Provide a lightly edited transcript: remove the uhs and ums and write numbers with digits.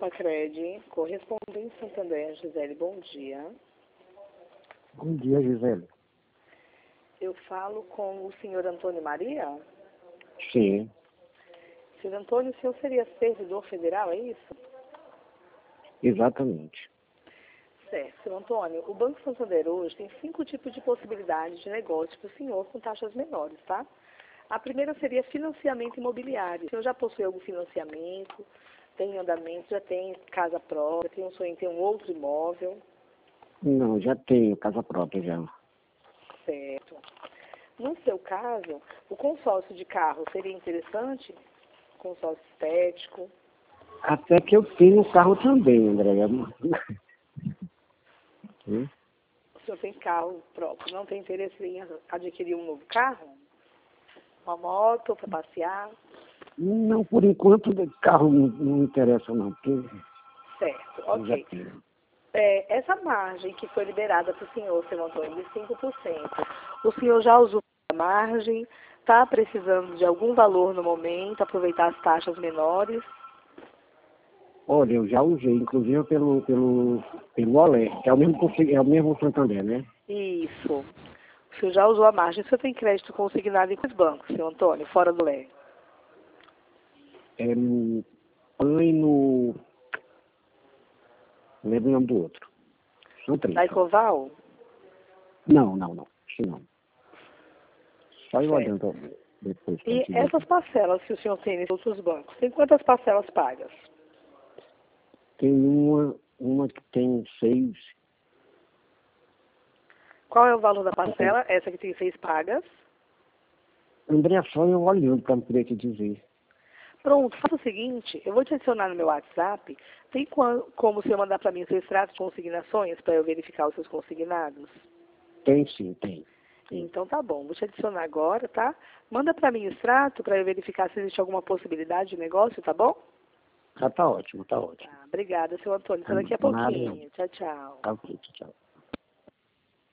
Pacred, correspondente Santander, Gisele, bom dia. Bom dia, Gisele. Eu falo com o senhor Antônio Maria? Sim, Senhor Antônio, o senhor seria servidor federal, é isso? exatamente. Certo, senhor Antônio, o Banco Santander hoje tem 5 tipos de possibilidades de negócio para o senhor com taxas menores, tá? A primeira seria financiamento imobiliário. O senhor já possui algum financiamento, tem andamento, já tem casa própria, tem um sonho em ter um outro imóvel? Não, já tenho casa própria já. Certo. No seu caso, o consórcio de carro seria interessante? Consórcio estético? Até que eu tenho um carro também, Andréia. O senhor tem carro próprio, não tem interesse em adquirir um novo carro? Uma moto para passear? Não, por enquanto, carro não me interessa não, porque Certo, eu já ok. tenho. Essa margem que foi liberada para o senhor, seu Antônio, de 5%, o senhor já usou a margem? Está precisando de algum valor no momento, aproveitar as taxas menores? Olha, eu já usei, inclusive pelo Olé, que é o mesmo Santander, né? Isso. O senhor já usou a margem. O senhor tem crédito consignado em quais bancos, seu Antônio, fora do Lé? É no PAN e no... Não lembro o nome do outro. São 3. Da Ecoval? Não. Acho não. Só eu Certo. olhando depois. pra E te essas dizer. parcelas que o senhor tem nesses outros bancos, tem quantas parcelas pagas? Tem uma que tem 6. Qual é o valor da parcela? Essa que tem 6 pagas? André, só eu olhando para poder te dizer. Pronto, faça o seguinte, eu vou te adicionar no meu WhatsApp. Tem como o senhor mandar para mim o seu extrato de consignações para eu verificar os seus consignados? Tem sim, tem. Então tá bom, vou te adicionar agora, tá? Manda para mim o extrato para eu verificar se existe alguma possibilidade de negócio, tá bom? Tá ótimo, tá ótimo. Tá, obrigada, seu Antônio. Até daqui a Nada, não. pouquinho. Tchau, tchau. Tá ok, tchau.